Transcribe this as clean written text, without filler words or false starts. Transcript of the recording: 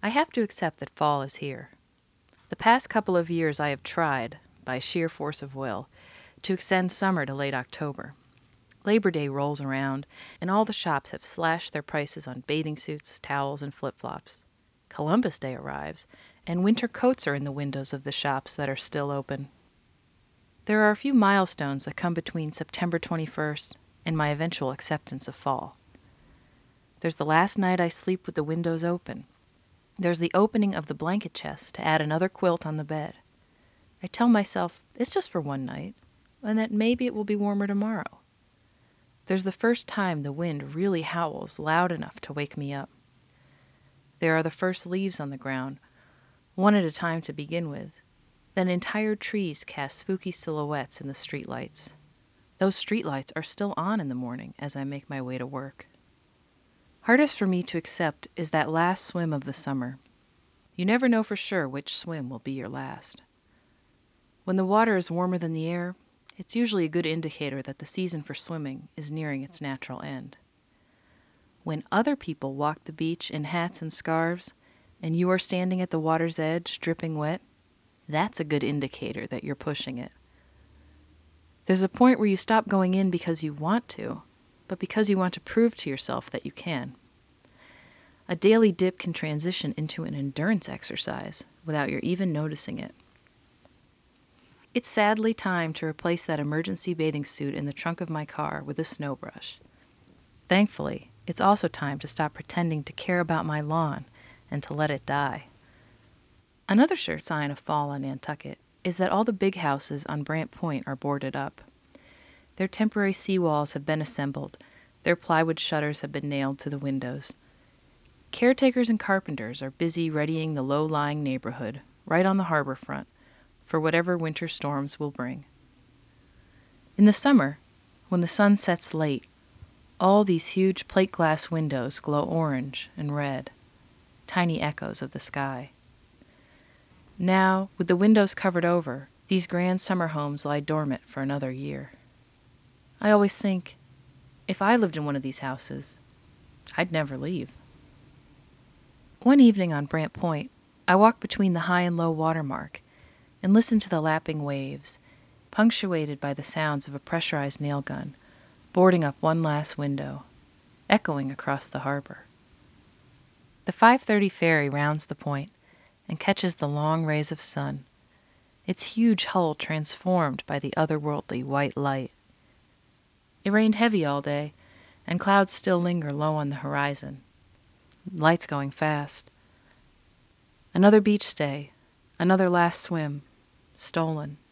I have to accept that fall is here. The past couple of years I have tried, by sheer force of will, to extend summer to late October. Labor Day rolls around, and all the shops have slashed their prices on bathing suits, towels, and flip-flops. Columbus Day arrives, and winter coats are in the windows of the shops that are still open. There are a few milestones that come between September 21st and my eventual acceptance of fall. There's the last night I sleep with the windows open. There's the opening of the blanket chest to add another quilt on the bed. I tell myself it's just for one night, and that maybe it will be warmer tomorrow. There's the first time the wind really howls loud enough to wake me up. There are the first leaves on the ground, one at a time to begin with. Then entire trees cast spooky silhouettes in the streetlights. Those streetlights are still on in the morning as I make my way to work. Hardest for me to accept is that last swim of the summer. You never know for sure which swim will be your last. When the water is warmer than the air, it's usually a good indicator that the season for swimming is nearing its natural end. When other people walk the beach in hats and scarves, and you are standing at the water's edge, dripping wet, that's a good indicator that you're pushing it. There's a point where you stop going in because you want to, but because you want to prove to yourself that you can. A daily dip can transition into an endurance exercise without your even noticing it. It's sadly time to replace that emergency bathing suit in the trunk of my car with a snow brush. Thankfully, it's also time to stop pretending to care about my lawn and to let it die. Another sure sign of fall on Nantucket is that all the big houses on Brant Point are boarded up. Their temporary seawalls have been assembled, their plywood shutters have been nailed to the windows. Caretakers and carpenters are busy readying the low-lying neighborhood, right on the harbor front, for whatever winter storms will bring. In the summer, when the sun sets late, all these huge plate glass windows glow orange and red, tiny echoes of the sky. Now, with the windows covered over, these grand summer homes lie dormant for another year. I always think, if I lived in one of these houses, I'd never leave. One evening on Brant Point, I walked between the high and low watermark and listened to the lapping waves, punctuated by the sounds of a pressurized nail gun, boarding up one last window, echoing across the harbor. The 5:30 ferry rounds the point and catches the long rays of sun, its huge hull transformed by the otherworldly white light. It rained heavy all day, and clouds still linger low on the horizon. Light's going fast. Another beach stay, another last swim, stolen